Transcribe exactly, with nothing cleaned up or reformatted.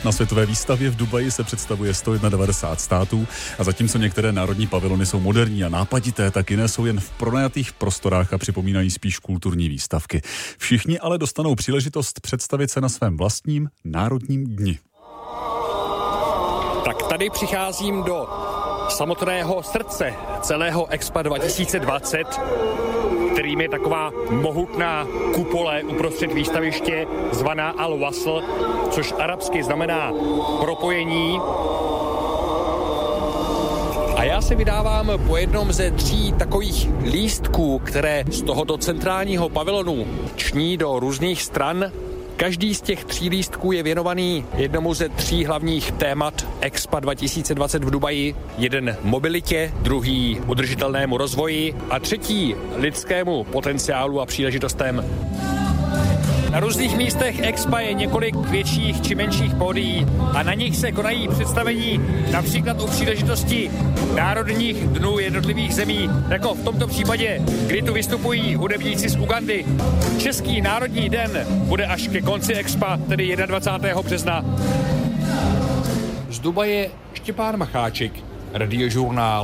Na světové výstavě v Dubaji se představuje sto devadesát jedna států a zatímco některé národní pavilony jsou moderní a nápadité, tak jiné jsou jen v pronajatých prostorách a připomínají spíš kulturní výstavky. Všichni ale dostanou příležitost představit se na svém vlastním národním dni. Tak tady přicházím do samotného srdce celého Expa dva tisíce dvacet, kterým je taková mohutná kupole uprostřed výstaviště zvaná Al-Wasl, což arabsky znamená propojení. A já se vydávám po jednom ze tří takových lístků, které z tohoto centrálního pavilonu ční do různých stran. Každý z těch tří lístků je věnovaný jednomu ze tří hlavních témat Expa dva tisíce dvacet v Dubaji. Jeden mobilitě, druhý udržitelnému rozvoji a třetí lidskému potenciálu a příležitostem. Na různých místech Expa je několik větších či menších pódií a na nich se konají představení například u příležitosti národních dnů jednotlivých zemí, jako v tomto případě, kdy tu vystupují hudebníci z Ugandy. Český národní den bude až ke konci Expa, tedy dvacátého prvního března. Z Dubaje Štěpán Macháček, Radiožurnál.